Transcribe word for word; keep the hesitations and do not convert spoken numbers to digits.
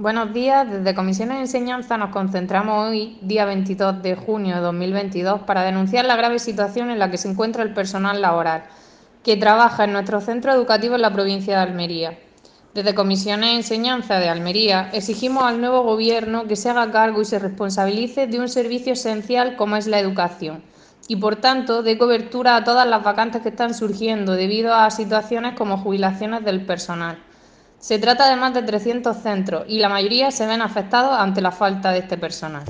Buenos días, desde Comisiones de Enseñanza nos concentramos hoy, día veintidós de junio de dos mil veintidós, para denunciar la grave situación en la que se encuentra el personal laboral que trabaja en nuestro centro educativo en la provincia de Almería. Desde Comisiones de Enseñanza de Almería exigimos al nuevo Gobierno que se haga cargo y se responsabilice de un servicio esencial como es la educación y, por tanto, dé cobertura a todas las vacantes que están surgiendo debido a situaciones como jubilaciones del personal. Se trata de más de trescientos centros y la mayoría se ven afectados ante la falta de este personal.